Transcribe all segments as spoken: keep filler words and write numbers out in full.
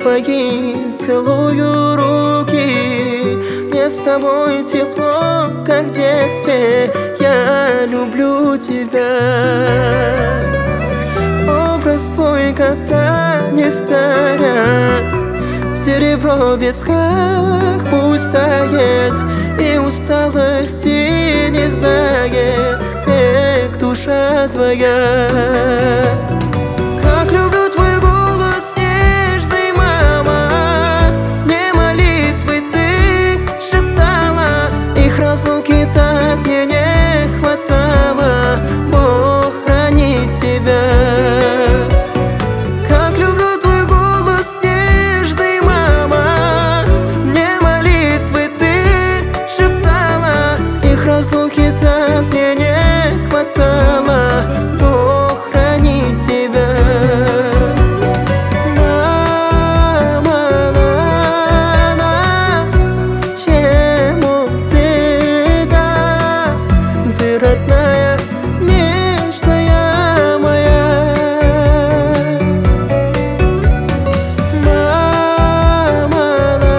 твои, целую руки. Мне с тобой тепло, как в детстве. Я люблю тебя. Образ твой кота не старят. Серебро в висках пусть тает, и усталости не знает век душа твоя. Как люблю твой голос нежный, мама. Мне молитвы ты шептала, их разлуки так мне не хватало. Бог хранит тебя. Как люблю твой голос нежный, мама. Мне молитвы ты шептала, их разлуки так мне не хватало. Бог хранит тебя. Мама, на, чему ты, да, ты родная, нежная моя. Мама,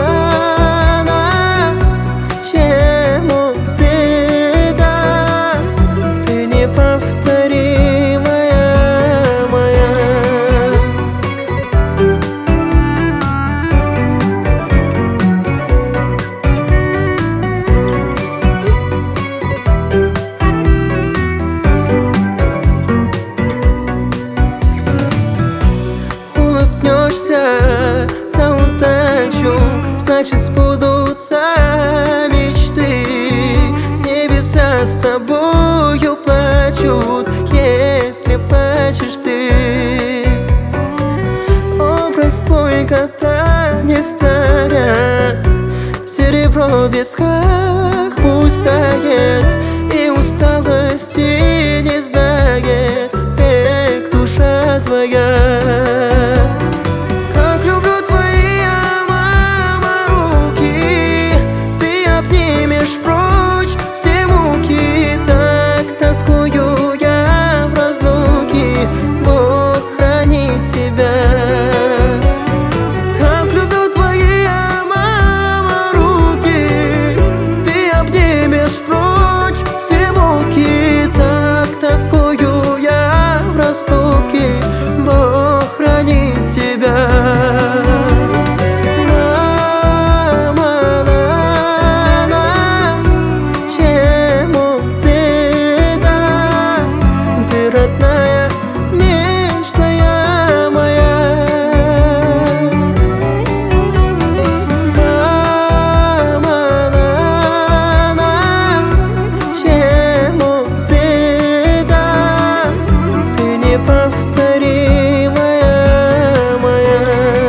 на, чему ты, да, ты неповторимая моя. Улыбнешься на удачу, значит сбудутся мечты. Небеса с тобою плачут, если плачешь ты. Образ твой кота не старят. Серебро в висках пусть тает, и усталости не знает век душа твоя. Как люблю твои, мама, руки. Ты обнимешь прочь все муки. Так тоскую я в разлуке. Бог хранит тебя. Как люблю твои, мама, руки. Ты обнимешь прочь все муки. Так тоскую я в разлуке. Бог хранит тебя. Мама, на, чему ты, да, ты родная, нежная моя. Мама, на, чему ты, да, ты неповторимая моя.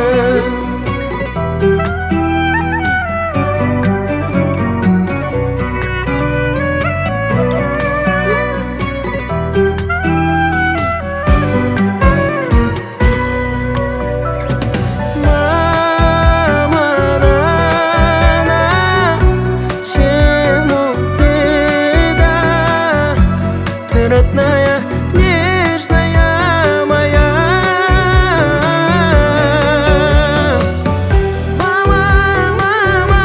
Мама, на, чему ты, да, ты родная, нежная моя. Мама, мама,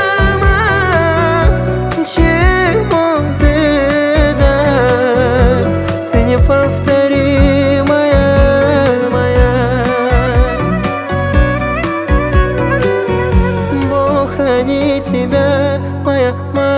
мама, чему ты, да, ты неповторимая моя. Бог хранит тебя, моя мама.